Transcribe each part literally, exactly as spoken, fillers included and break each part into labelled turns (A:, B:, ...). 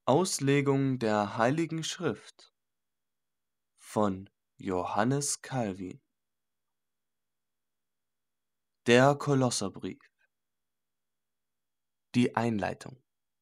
A: Auslegung der Heiligen Schrift von Johannes Calvin. Der Kolosserbrief. Die Einleitung.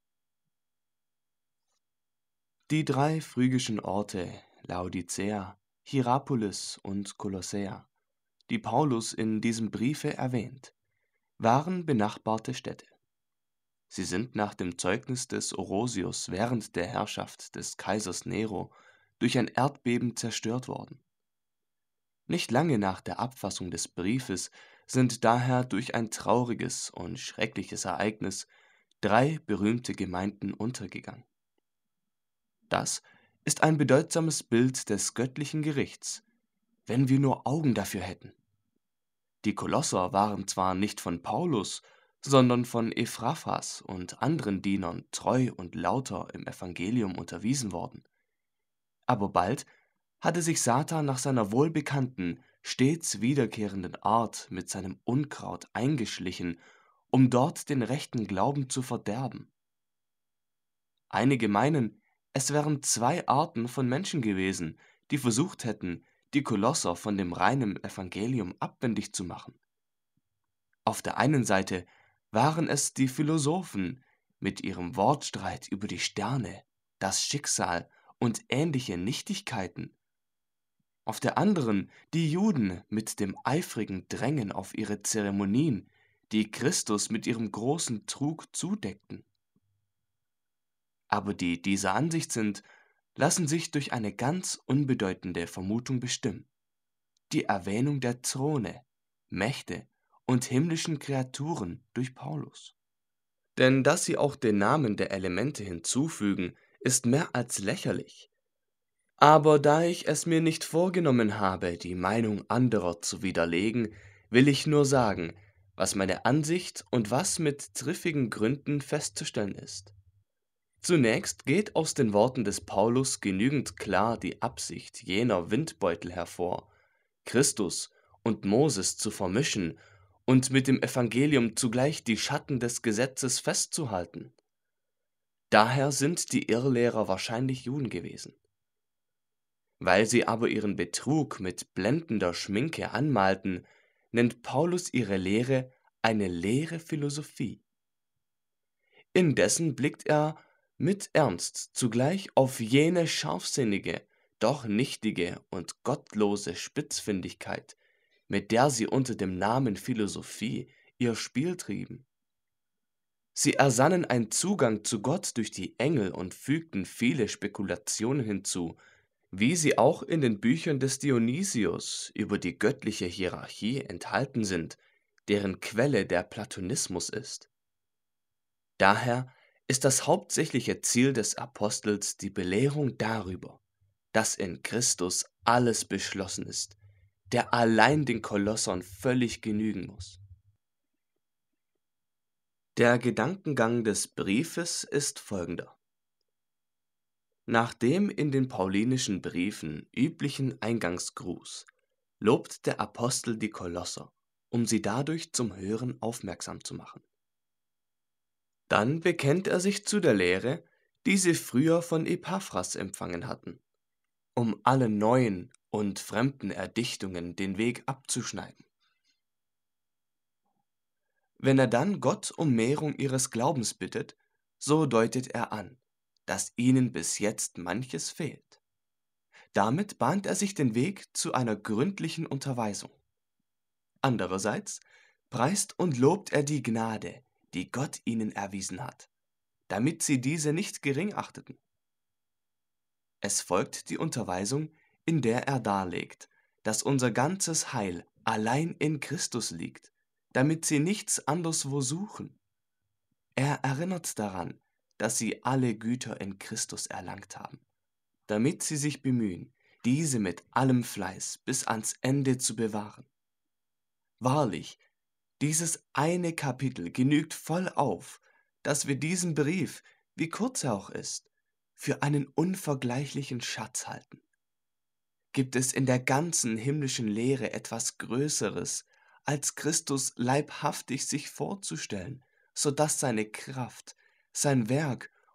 A: Die drei phrygischen Orte Laodicea, Hierapolis und Kolossea, die Paulus in diesem Briefe erwähnt, waren benachbarte Städte. Sie sind nach dem Zeugnis des Orosius während der Herrschaft des Kaisers Nero durch ein Erdbeben zerstört worden. Nicht lange nach der Abfassung des Briefes sind daher durch ein trauriges und schreckliches Ereignis drei berühmte Gemeinden untergegangen. Das ist ein bedeutsames Bild des göttlichen Gerichts, wenn wir nur Augen dafür hätten. Die Kolosser waren zwar nicht von Paulus, sondern von Ephraphas und anderen Dienern treu und lauter im Evangelium unterwiesen worden. Aber bald hatte sich Satan nach seiner wohlbekannten, stets wiederkehrenden Art mit seinem Unkraut eingeschlichen, um dort den rechten Glauben zu verderben. Einige meinen, es wären zwei Arten von Menschen gewesen, die versucht hätten, die Kolosser von dem reinen Evangelium abwendig zu machen. Auf der einen Seite waren es die Philosophen mit ihrem Wortstreit über die Sterne, das Schicksal und ähnliche Nichtigkeiten. Auf der anderen die Juden mit dem eifrigen Drängen auf ihre Zeremonien, die Christus mit ihrem großen Trug zudeckten. Aber die dieser Ansicht sind, lassen sich durch eine ganz unbedeutende Vermutung bestimmen: die Erwähnung der Throne, Mächte und himmlischen Kreaturen durch Paulus. Denn dass sie auch den Namen der Elemente hinzufügen, ist mehr als lächerlich. Aber da ich es mir nicht vorgenommen habe, die Meinung anderer zu widerlegen, will ich nur sagen, was meine Ansicht und was mit triffigen Gründen festzustellen ist. Zunächst geht aus den Worten des Paulus genügend klar die Absicht jener Windbeutel hervor, Christus und Moses zu vermischen und mit dem Evangelium zugleich die Schatten des Gesetzes festzuhalten. Daher sind die Irrlehrer wahrscheinlich Juden gewesen. Weil sie aber ihren Betrug mit blendender Schminke anmalten, nennt Paulus ihre Lehre eine leere Philosophie. Indessen blickt er mit Ernst zugleich auf jene scharfsinnige, doch nichtige und gottlose Spitzfindigkeit, mit der sie unter dem Namen Philosophie ihr Spiel trieben. Sie ersannen einen Zugang zu Gott durch die Engel und fügten viele Spekulationen hinzu, wie sie auch in den Büchern des Dionysius über die göttliche Hierarchie enthalten sind, deren Quelle der Platonismus ist. Daher ist das hauptsächliche Ziel des Apostels die Belehrung darüber, dass in Christus alles beschlossen ist, der allein den Kolossern völlig genügen muss. Der Gedankengang des Briefes ist folgender: Nach dem in den paulinischen Briefen üblichen Eingangsgruß lobt der Apostel die Kolosser, um sie dadurch zum Hören aufmerksam zu machen. Dann bekennt er sich zu der Lehre, die sie früher von Epaphras empfangen hatten, um allen neuen und fremden Erdichtungen den Weg abzuschneiden. Wenn er dann Gott um Mehrung ihres Glaubens bittet, so deutet er an, dass ihnen bis jetzt manches fehlt. Damit bahnt er sich den Weg zu einer gründlichen Unterweisung. Andererseits preist und lobt er die Gnade, die Gott ihnen erwiesen hat, damit sie diese nicht gering achteten. Es folgt die Unterweisung, in der er darlegt, dass unser ganzes Heil allein in Christus liegt, damit sie nichts anderswo suchen. Er erinnert daran, dass sie alle Güter in Christus erlangt haben, damit sie sich bemühen, diese mit allem Fleiß bis ans Ende zu bewahren. Wahrlich, dieses eine Kapitel genügt voll auf, dass wir diesen Brief, wie kurz er auch ist, für einen unvergleichlichen Schatz halten. Gibt es in der ganzen himmlischen Lehre etwas Größeres, als Christus leibhaftig sich vorzustellen, so dass seine Kraft, sein Werk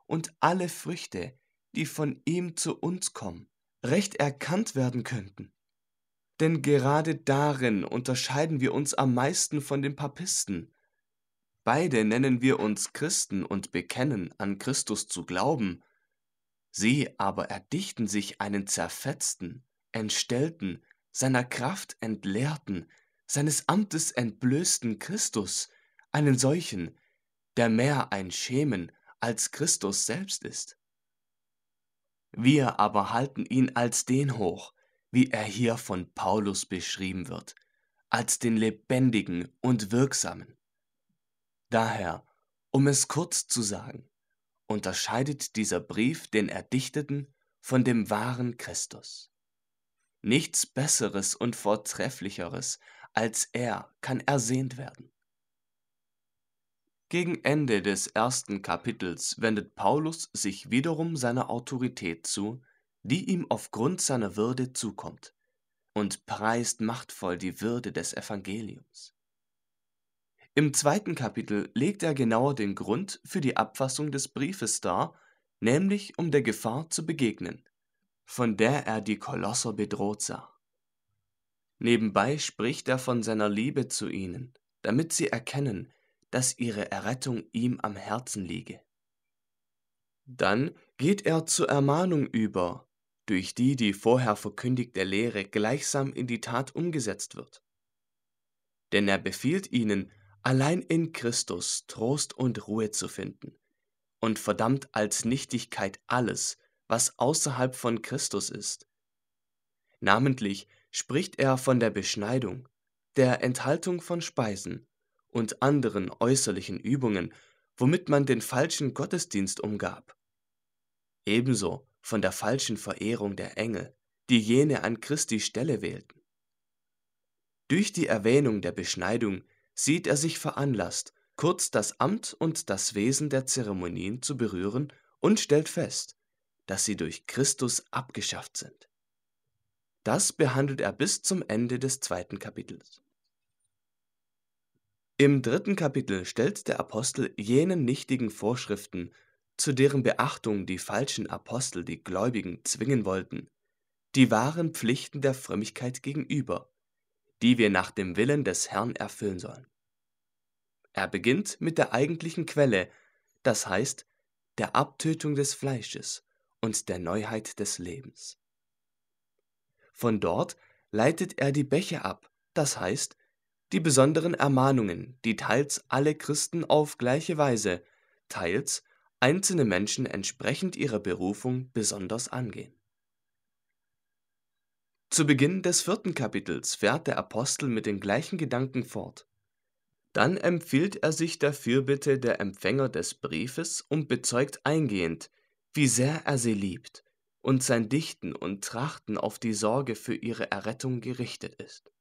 A: und alle Früchte, die von ihm zu uns kommen, recht erkannt werden könnten. Denn gerade darin unterscheiden wir uns am meisten von den Papisten. Beide nennen wir uns Christen und bekennen, an Christus zu glauben. Sie aber erdichten sich einen zerfetzten, entstellten, seiner Kraft entleerten, seines Amtes entblößten Christus, einen solchen, der mehr ein Schemen als Christus selbst ist. Wir aber halten ihn als den hoch, wie er hier von Paulus beschrieben wird, als den Lebendigen und Wirksamen. Daher, um es kurz zu sagen, unterscheidet dieser Brief den Erdichteten von dem wahren Christus. Nichts Besseres und Vortrefflicheres als er kann ersehnt werden. Gegen Ende des ersten Kapitels wendet Paulus sich wiederum seiner Autorität zu, die ihm aufgrund seiner Würde zukommt, und preist machtvoll die Würde des Evangeliums. Im zweiten Kapitel legt er genauer den Grund für die Abfassung des Briefes dar, nämlich um der Gefahr zu begegnen, von der er die Kolosser bedroht sah. Nebenbei spricht er von seiner Liebe zu ihnen, damit sie erkennen, dass ihre Errettung ihm am Herzen liege. Dann geht er zur Ermahnung über, durch die die vorher verkündigte Lehre gleichsam in die Tat umgesetzt wird. Denn er befiehlt ihnen, allein in Christus Trost und Ruhe zu finden und verdammt als Nichtigkeit alles, was außerhalb von Christus ist. Namentlich spricht er von der Beschneidung, der Enthaltung von Speisen und anderen äußerlichen Übungen, womit man den falschen Gottesdienst umgab. Ebenso von der falschen Verehrung der Engel, die jene an Christi Stelle wählten. Durch die Erwähnung der Beschneidung sieht er sich veranlasst, kurz das Amt und das Wesen der Zeremonien zu berühren und stellt fest, dass sie durch Christus abgeschafft sind. Das behandelt er bis zum Ende des zweiten Kapitels. Im dritten Kapitel stellt der Apostel jenen nichtigen Vorschriften, zu deren Beachtung die falschen Apostel die Gläubigen zwingen wollten, die wahren Pflichten der Frömmigkeit gegenüber, die wir nach dem Willen des Herrn erfüllen sollen. Er beginnt mit der eigentlichen Quelle, das heißt der Abtötung des Fleisches und der Neuheit des Lebens. Von dort leitet er die Bäche ab, das heißt die besonderen Ermahnungen, die teils alle Christen auf gleiche Weise, teils einzelne Menschen entsprechend ihrer Berufung besonders angehen. Zu Beginn des vierten Kapitels fährt der Apostel mit den gleichen Gedanken fort. Dann empfiehlt er sich der Fürbitte der Empfänger des Briefes und bezeugt eingehend, wie sehr er sie liebt und sein Dichten und Trachten auf die Sorge für ihre Errettung gerichtet ist.